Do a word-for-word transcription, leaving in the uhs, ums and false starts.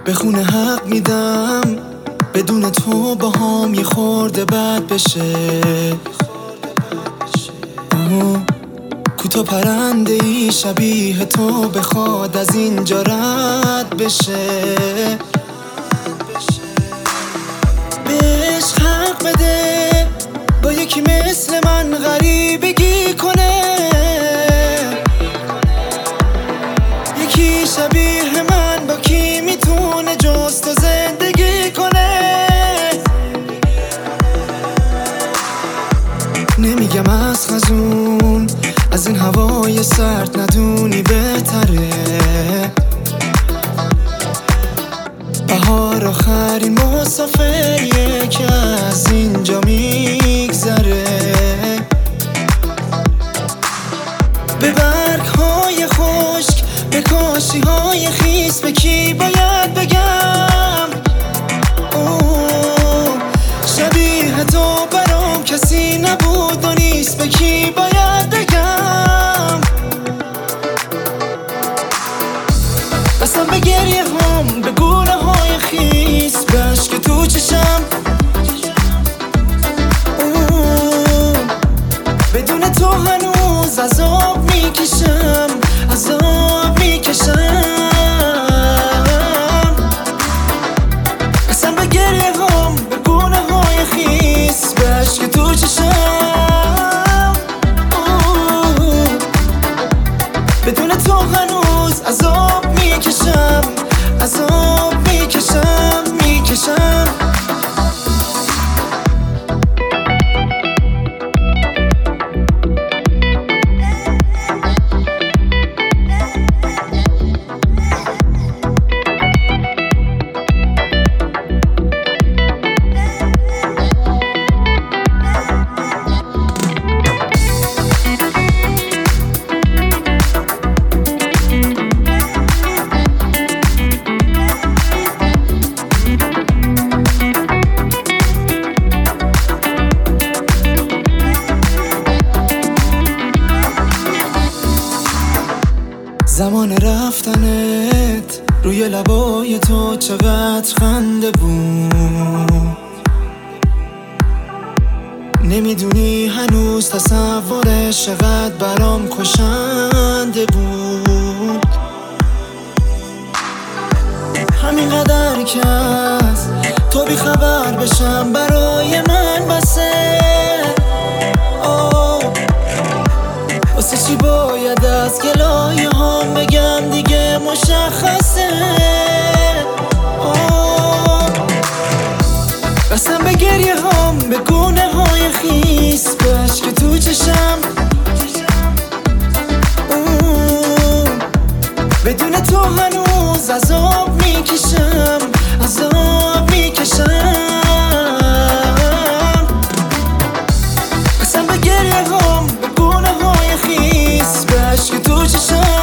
به خونه حق میدم بدون تو با هم یه خورده بد بشه. کوتا پرنده ای شبیه تو بخواد از اینجا رد بشه. بهش حق بده با یکی مثل من غریبگی کنه، یکی شبیه من با کی میتونه جز تو زندگی کنه. نمیگم از خزون از این هوای سرد ندونی بهتره، بهار آخرین مسافریه که از اینجا میگذره. به برگ های خشک به کاشی های خیس به کی باید بگم؟ اوه شبیه تو برام کسی نبود و نیست، به کی باید بگم؟ بستم به گریه هم به گونه های خیس به عشق تو چشم. بدون تو هنوز عذاب میکشم، عذاب میکشم. بستم به گریه هم به گونه های خیس به عشق تو چشم. بدون تو هنوز عذاب میکشم، عذاب میکشم میکشم. زمان رفتنت روی لبای تو چقدر خنده بود، نمیدونی هنوز تصورش چقدر برام کشنده بود. همینقدر که از تو بی خبر بشم برای من بسه. واسه چی باید از گلایه هم بگم دیگه مشخصه. بستم به گریه هم به گونه های خیس به عشق تو چشم. بدون تو هنوز عذاب میکشم، عذاب میکشم. بستم به گریه هم به گونه های خیس به عشق تو چشم.